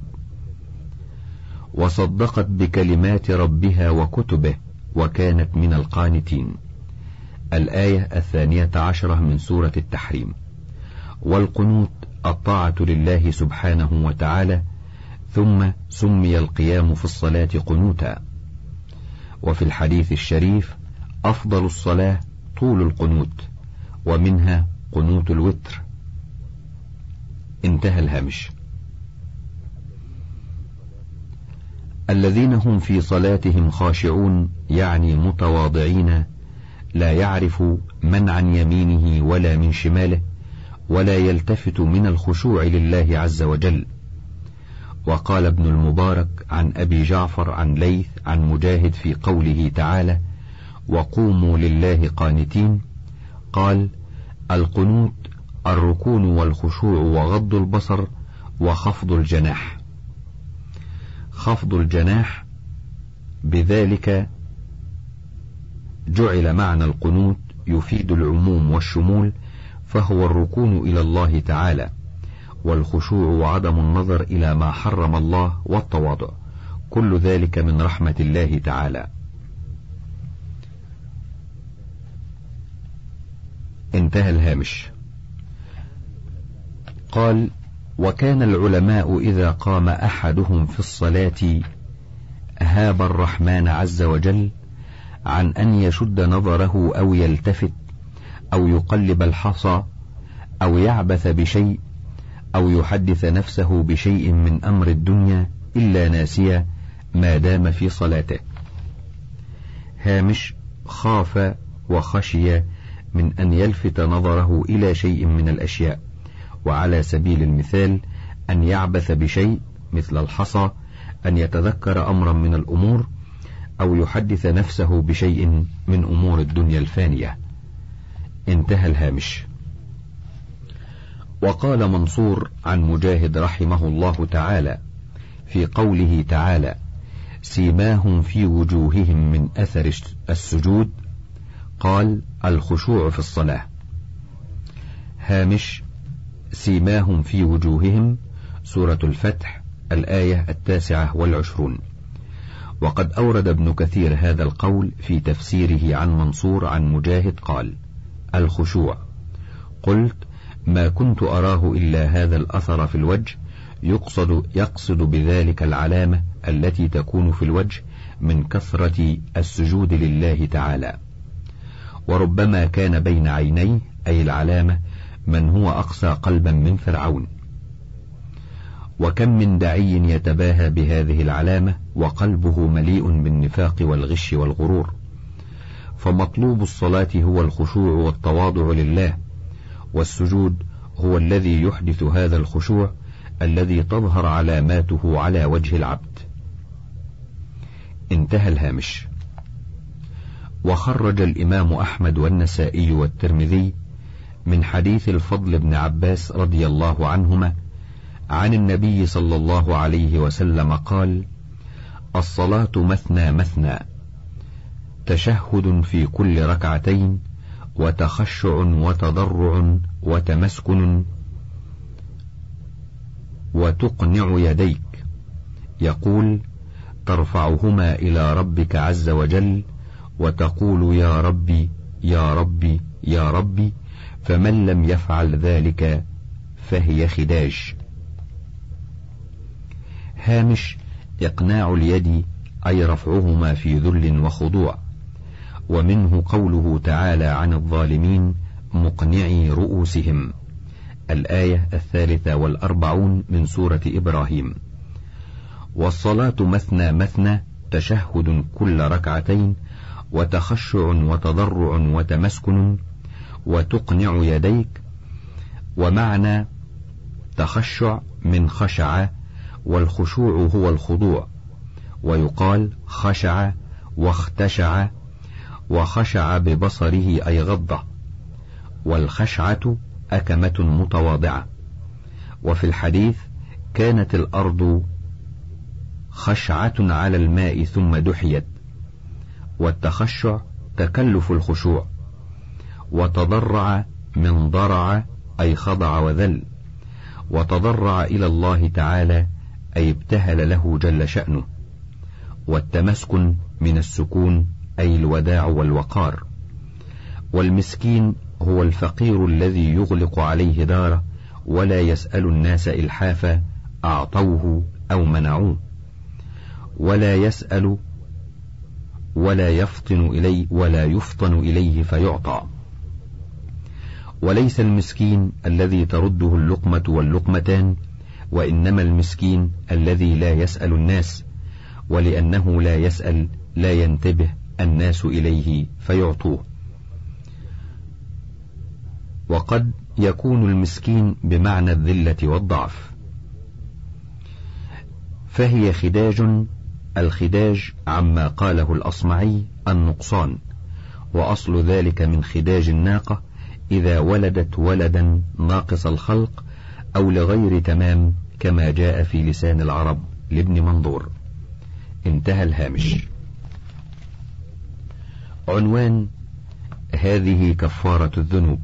وصدقت بكلمات ربها وكتبه وكانت من القانتين، الآية الثانية عشرة من سورة التحريم. والقنوت الطاعة لله سبحانه وتعالى، ثم سمي القيام في الصلاة قنوتا. وفي الحديث الشريف أفضل الصلاة طول القنوت، ومنها قنوت الوتر. انتهى الهامش. الذين هم في صلاتهم خاشعون يعني متواضعين، لا يعرف من عن يمينه ولا من شماله، ولا يلتفت من الخشوع لله عز وجل. وقال ابن المبارك عن أبي جعفر عن ليث عن مجاهد في قوله تعالى وقوموا لله قانتين، قال القنوت الركون والخشوع وغض البصر وخفض الجناح. خفض الجناح بذلك جعل معنى القنوت يفيد العموم والشمول، فهو الركون إلى الله تعالى، والخشوع وعدم النظر إلى ما حرم الله والتواضع، كل ذلك من رحمة الله تعالى. انتهى الهامش. قال وكان العلماء إذا قام أحدهم في الصلاة هاب الرحمن عز وجل عن أن يشد نظره أو يلتفت أو يقلب الحصى أو يعبث بشيء أو يحدث نفسه بشيء من أمر الدنيا إلا ناسيا ما دام في صلاته. هامش. خاف وخشي من أن يلفت نظره إلى شيء من الأشياء، وعلى سبيل المثال أن يعبث بشيء مثل الحصى، أن يتذكر أمرا من الأمور، أو يحدث نفسه بشيء من أمور الدنيا الفانية. انتهى الهامش. وقال منصور عن مجاهد رحمه الله تعالى في قوله تعالى سيماهم في وجوههم من أثر السجود، قال الخشوع في الصلاة. هامش. سيماهم في وجوههم سورة الفتح الآية التاسعة والعشرون. وقد أورد ابن كثير هذا القول في تفسيره عن منصور عن مجاهد قال الخشوع. قلت ما كنت أراه إلا هذا الأثر في الوجه، يقصد, يقصد بذلك العلامة التي تكون في الوجه من كثرة السجود لله تعالى. وربما كان بين عينيه أي العلامة من هو أقسى قلبا من فرعون. وكم من داعي يتباهى بهذه العلامة وقلبه مليء بالنفاق والغش والغرور. فمطلوب الصلاة هو الخشوع والتواضع لله، والسجود هو الذي يحدث هذا الخشوع الذي تظهر علاماته على وجه العبد. انتهى الهامش. وخرج الإمام أحمد والنسائي والترمذي من حديث الفضل بن عباس رضي الله عنهما عن النبي صلى الله عليه وسلم قال: الصلاة مثنى مثنى، تشهد في كل ركعتين، وتخشع وتضرع وتمسكن، وتقنع يديك، يقول: ترفعهما إلى ربك عز وجل وتقول: يا ربي يا ربي يا ربي، فمن لم يفعل ذلك فهي خداج. هامش: إقناع اليد أي رفعهما في ذل وخضوع، ومنه قوله تعالى عن الظالمين: مقنعي رؤوسهم، الآية الثالثة والأربعون من سورة إبراهيم. والصلاة مثنى مثنى، تشهد كل ركعتين، وتخشع وتضرع وتمسكن، وتقنع يديك. ومعنى تخشع من خشع، والخشوع هو الخضوع، ويقال خشع واختشع، وخشع ببصره أي غضة، والخشعة أكمة متواضعة. وفي الحديث: كانت الأرض خشعة على الماء ثم دحيت. والتخشع تكلف الخشوع. وتضرع من ضرع أي خضع وذل، وتضرع إلى الله تعالى أي ابتهل له جل شأنه. والتمسكن من السكون أي الوداع والوقار. والمسكين هو الفقير الذي يغلق عليه داره ولا يسأل الناس إلحافا أعطوه أو منعوه، ولا يسأل ولا يفطن إليه ولا يفطن إليه فيعطى. وليس المسكين الذي ترده اللقمة واللقمتان، وإنما المسكين الذي لا يسأل الناس، ولأنه لا يسأل لا ينتبه الناس إليه فيعطوه. وقد يكون المسكين بمعنى الذلة والضعف. فهي خداج. الخداج عما قاله الأصمعي النقصان، وأصل ذلك من خداج الناقة إذا ولدت ولدا ناقص الخلق أو لغير تمام، كما جاء في لسان العرب لابن منظور. انتهى الهامش. عنوان: هذه كفارة الذنوب.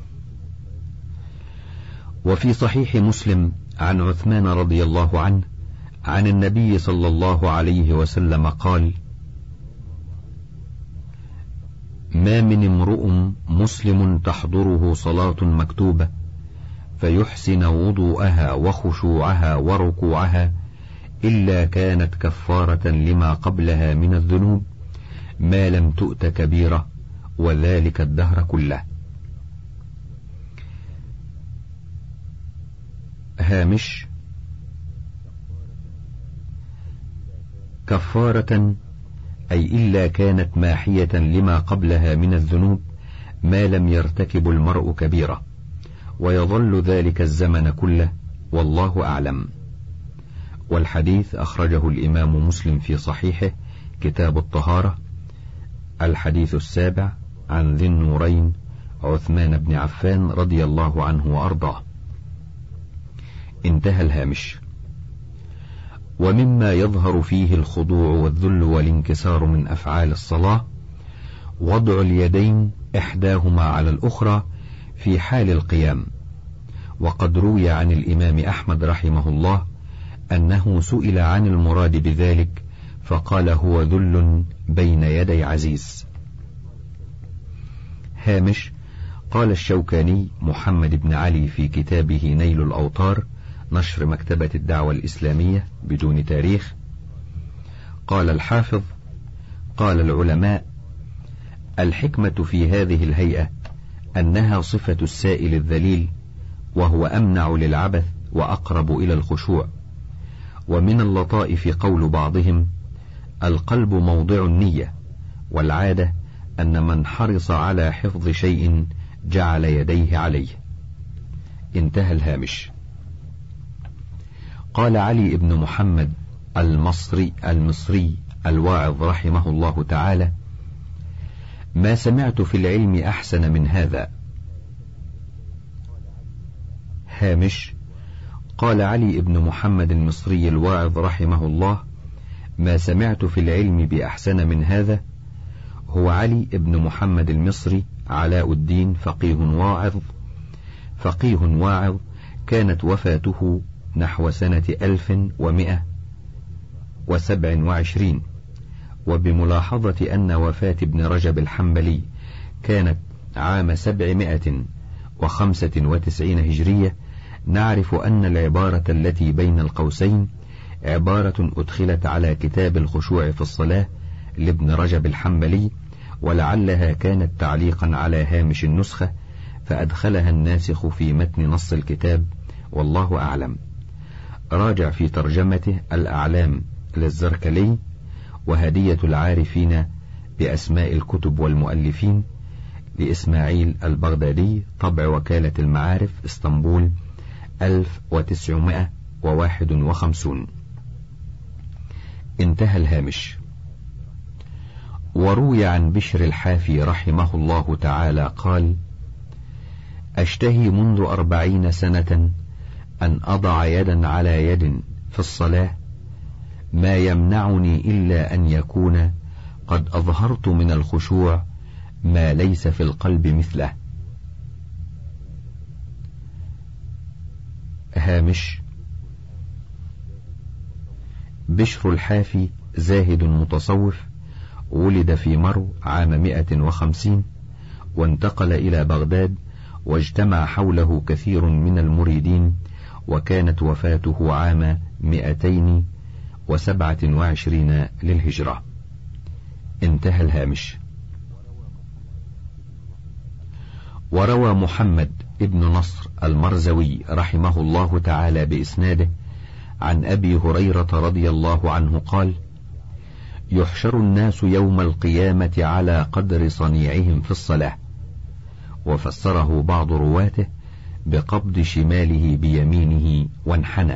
وفي صحيح مسلم عن عثمان رضي الله عنه عن النبي صلى الله عليه وسلم قال: ما من امرؤ مسلم تحضره صلاة مكتوبة فيحسن وضوءها وخشوعها وركوعها إلا كانت كفارة لما قبلها من الذنوب ما لم تؤت كبيرة، وذلك الدهر كله. هامش: كفارة أي إلا كانت ماحية لما قبلها من الذنوب ما لم يرتكب المرء كبيرة، ويظل ذلك الزمن كله، والله أعلم. والحديث أخرجه الإمام مسلم في صحيحه كتاب الطهارة، الحديث السابع عن ذي النورين عثمان بن عفان رضي الله عنه وأرضاه. انتهى الهامش. ومما يظهر فيه الخضوع والذل والانكسار من أفعال الصلاة وضع اليدين إحداهما على الأخرى في حال القيام. وقد روي عن الإمام أحمد رحمه الله أنه سئل عن المراد بذلك فقال: هو ذل بين يدي عزيز. هامش: قال الشوكاني محمد بن علي في كتابه نيل الأوطار، نشر مكتبة الدعوة الإسلامية بدون تاريخ، قال الحافظ: قال العلماء: الحكمة في هذه الهيئة أنها صفة السائل الذليل، وهو أمنع للعبث وأقرب إلى الخشوع. ومن اللطائف قول بعضهم: القلب موضع النية، والعادة أن من حرص على حفظ شيء جعل يديه عليه. انتهى الهامش. قال علي بن محمد المصري المصري الواعظ رحمه الله تعالى: ما سمعت في العلم أحسن من هذا. هامش: قال علي بن محمد المصري الواعظ رحمه الله: ما سمعت في العلم بأحسن من هذا. هو علي بن محمد المصري علاء الدين، فقيه واعظ فقيه واعظ كانت وفاته نحو سنة ألف ومئة وسبع وعشرين، وبملاحظة أن وفاة ابن رجب الحنبلي كانت عام سبعمائة وخمسة وتسعين هجرية، نعرف أن العبارة التي بين القوسين عبارة أدخلت على كتاب الخشوع في الصلاة لابن رجب الحنبلي، ولعلها كانت تعليقا على هامش النسخة فأدخلها الناسخ في متن نص الكتاب، والله أعلم. راجع في ترجمته الأعلام للزركلي، وهدية العارفين بأسماء الكتب والمؤلفين لإسماعيل البغدادي، طبع وكالة المعارف، اسطنبول، ألف وتسعمائة وواحد وخمسين. انتهى الهامش. وروي عن بشر الحافي رحمه الله تعالى قال: أشتهي منذ أربعين سنة أن أضع يدا على يد في الصلاة، ما يمنعني إلا أن يكون قد أظهرت من الخشوع ما ليس في القلب مثله. هامش: بشر الحافي زاهد متصوف، ولد في مرو عام مئة وخمسين، وانتقل إلى بغداد، واجتمع حوله كثير من المريدين، وكانت وفاته عام مئتين وسبعة وعشرين للهجرة. انتهى الهامش. وروى محمد ابن نصر المرزوي رحمه الله تعالى بإسناده عن أبي هريرة رضي الله عنه قال: يحشر الناس يوم القيامة على قدر صنيعهم في الصلاة. وفسره بعض رواته بقبض شماله بيمينه وانحنى.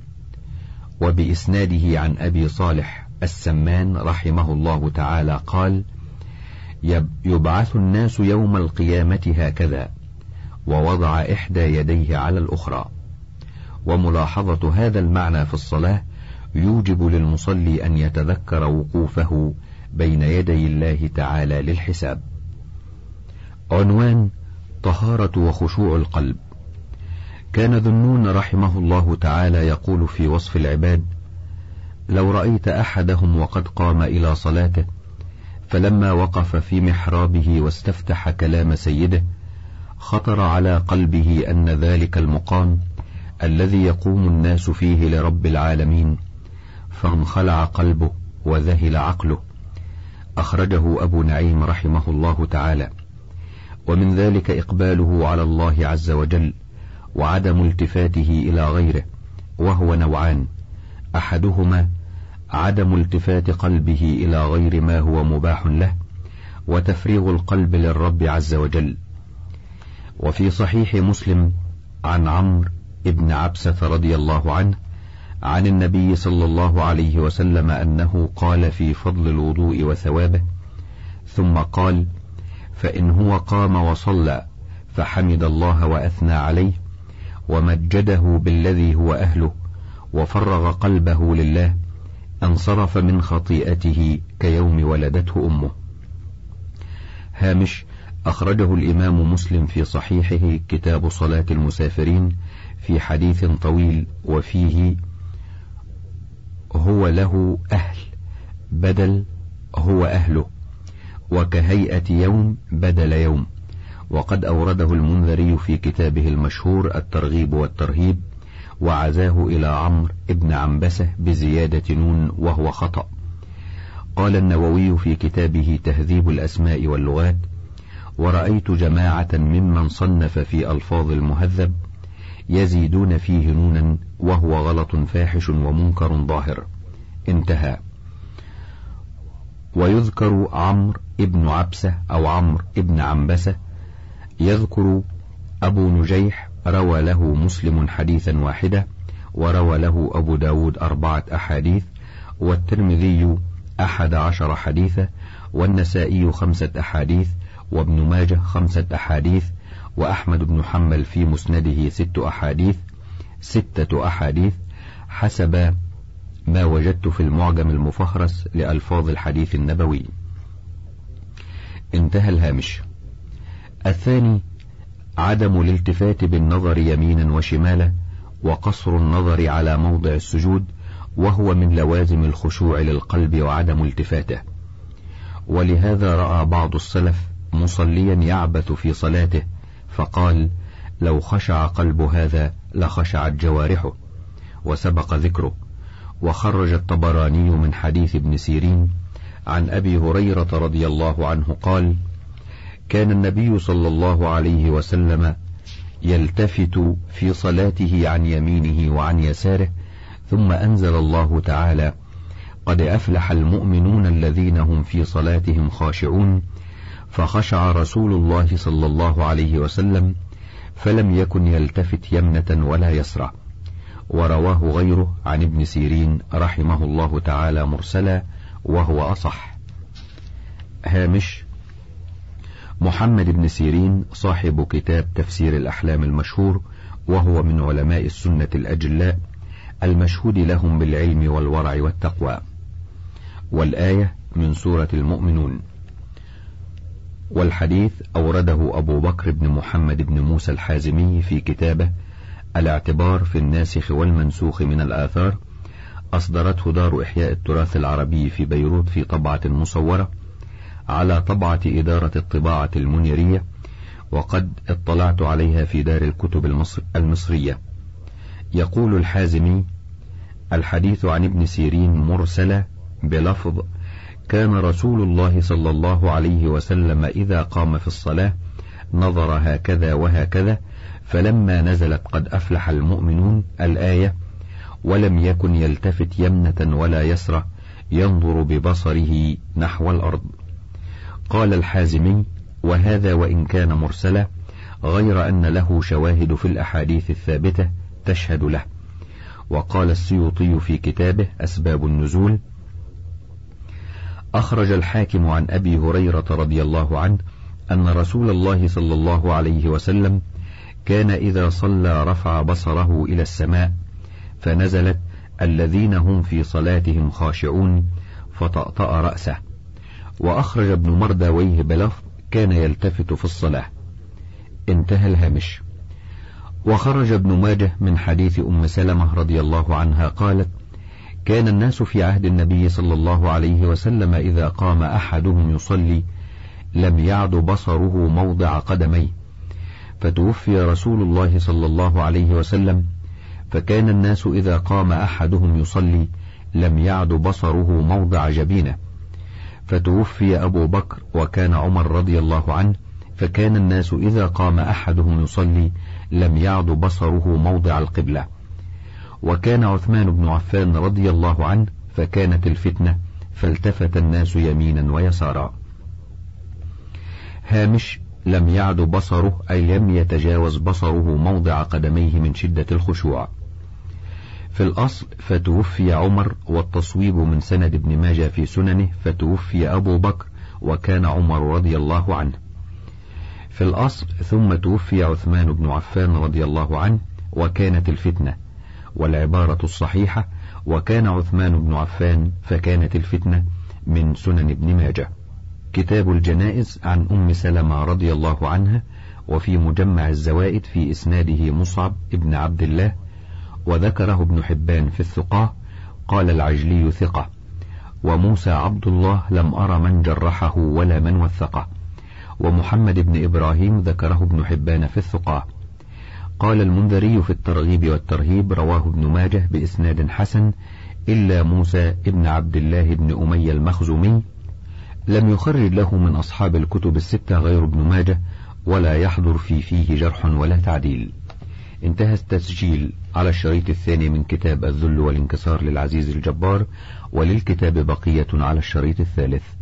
وبإسناده عن أبي صالح السمان رحمه الله تعالى قال: يبعث الناس يوم القيامة هكذا، ووضع إحدى يديه على الأخرى. وملاحظة هذا المعنى في الصلاة يوجب للمصلي أن يتذكر وقوفه بين يدي الله تعالى للحساب. عنوان: طهارة وخشوع القلب. كان ذنون رحمه الله تعالى يقول في وصف العباد: لو رأيت أحدهم وقد قام إلى صلاته، فلما وقف في محرابه واستفتح كلام سيده، خطر على قلبه أن ذلك المقام الذي يقوم الناس فيه لرب العالمين، فانخلع قلبه وذهل عقله. أخرجه أبو نعيم رحمه الله تعالى. ومن ذلك إقباله على الله عز وجل، وعدم التفاته إلى غيره، وهو نوعان: أحدهما عدم التفات قلبه إلى غير ما هو مباح له، وتفريغ القلب للرب عز وجل. وفي صحيح مسلم عن عمرو ابن عبسة رضي الله عنه عن النبي صلى الله عليه وسلم أنه قال في فضل الوضوء وثوابه، ثم قال: فإن هو قام وصلى فحمد الله وأثنى عليه ومجده بالذي هو أهله وفرغ قلبه لله، انصرف من خطيئته كيوم ولدته أمه. هامش: أخرجه الإمام مسلم في صحيحه كتاب صلاة المسافرين في حديث طويل، وفيه هو له أهل بدل هو أهله، وكهيئة يوم بدل يوم. وقد أورده المنذري في كتابه المشهور الترغيب والترهيب، وعزاه إلى عمرو ابن عنبسة بزيادة نون وهو خطأ. قال النووي في كتابه تهذيب الأسماء واللغات: ورأيت جماعة ممن صنف في ألفاظ المهذب يزيدون فيه نونا، وهو غلط فاحش ومنكر ظاهر. انتهى. ويذكر عمرو ابن عبسة أو عمرو ابن عنبسة. يذكر أبو نجيح روى له مسلم حديثا واحدة، وروى له أبو داود أربعة أحاديث، والترمذي أحد عشر حديثا، والنسائي خمسة أحاديث، وابن ماجه خمسة أحاديث، وأحمد بن حنبل في مسنده ست أحاديث ستة أحاديث حسب ما وجدت في المعجم المفهرس لألفاظ الحديث النبوي. انتهى الهامش. الثاني عدم الالتفات بالنظر يمينا وشمالا، وقصر النظر على موضع السجود، وهو من لوازم الخشوع للقلب وعدم التفاته. ولهذا رأى بعض السلف مصليا يعبث في صلاته فقال: لو خشع قلب هذا لخشعت جوارحه، وسبق ذكره. وخرج الطبراني من حديث ابن سيرين عن أبي هريرة رضي الله عنه قال: كان النبي صلى الله عليه وسلم يلتفت في صلاته عن يمينه وعن يساره، ثم أنزل الله تعالى: قد أفلح المؤمنون الذين هم في صلاتهم خاشعون، فخشع رسول الله صلى الله عليه وسلم فلم يكن يلتفت يمنة ولا يسرى. ورواه غيره عن ابن سيرين رحمه الله تعالى مرسلا، وهو أصح. هامش. محمد بن سيرين صاحب كتاب تفسير الأحلام المشهور، وهو من علماء السنة الأجلاء المشهود لهم بالعلم والورع والتقوى. والآية من سورة المؤمنون. والحديث أورده أبو بكر بن محمد بن موسى الحازمي في كتابه الاعتبار في الناسخ والمنسوخ من الآثار، أصدرته دار إحياء التراث العربي في بيروت في طبعة مصورة على طبعة إدارة الطباعة المنيرية، وقد اطلعت عليها في دار الكتب المصر المصرية. يقول الحازمي: الحديث عن ابن سيرين مرسلة بلفظ: كان رسول الله صلى الله عليه وسلم إذا قام في الصلاة نظر هكذا وهكذا، فلما نزلت قد أفلح المؤمنون الآية ولم يكن يلتفت يمنة ولا يسرى ينظر ببصره نحو الأرض. قال الحازمي: وهذا وإن كان مرسلا غير أن له شواهد في الأحاديث الثابتة تشهد له. وقال السيوطي في كتابه أسباب النزول: أخرج الحاكم عن أبي هريرة رضي الله عنه أن رسول الله صلى الله عليه وسلم كان إذا صلى رفع بصره إلى السماء فنزلت: الذين هم في صلاتهم خاشعون، فطأطأ رأسه. وأخرج ابن مرداويه بلفظ: كان يلتفت في الصلاة. انتهى الهامش. وخرج ابن ماجه من حديث أم سلمة رضي الله عنها قالت: كان الناس في عهد النبي صلى الله عليه وسلم إذا قام أحدهم يصلي لم يعد بصره موضع قدميه، فتوفي رسول الله صلى الله عليه وسلم، فكان الناس إذا قام أحدهم يصلي لم يعد بصره موضع جبينه، فتوفي أبو بكر وكان عمر رضي الله عنه، فكان الناس إذا قام أحدهم يصلي لم يعد بصره موضع القبلة، وكان عثمان بن عفان رضي الله عنه، فكانت الفتنة فالتفت الناس يمينا ويسارا. هامش. لم يعد بصره أي لم يتجاوز بصره موضع قدميه من شدة الخشوع. في الأصل فتوفي عمر، والتصويب من سند ابن ماجه في سننه فتوفي أبو بكر وكان عمر رضي الله عنه. في الأصل ثم توفي عثمان بن عفان رضي الله عنه وكانت الفتنة، والعبارة الصحيحة وكان عثمان بن عفان فكانت الفتنة من سنن ابن ماجه. كتاب الجنائز عن أم سلمة رضي الله عنها، وفي مجمع الزوائد في إسناده مصعب ابن عبد الله، وذكره ابن حبان في الثقاه، قال العجلي ثقة، وموسى عبد الله لم أر من جرحه ولا من وثقه، ومحمد بن إبراهيم ذكره ابن حبان في الثقاه. قال المنذري في الترغيب والترهيب رواه ابن ماجه بإسناد حسن، إلا موسى ابن عبد الله بن أمية المخزومي لم يخرج له من أصحاب الكتب الستة غير ابن ماجه، ولا يحضر في فيه جرح ولا تعديل. انتهى التسجيل على الشريط الثاني من كتاب الذل والانكسار للعزيز الجبار، وللكتاب بقية على الشريط الثالث.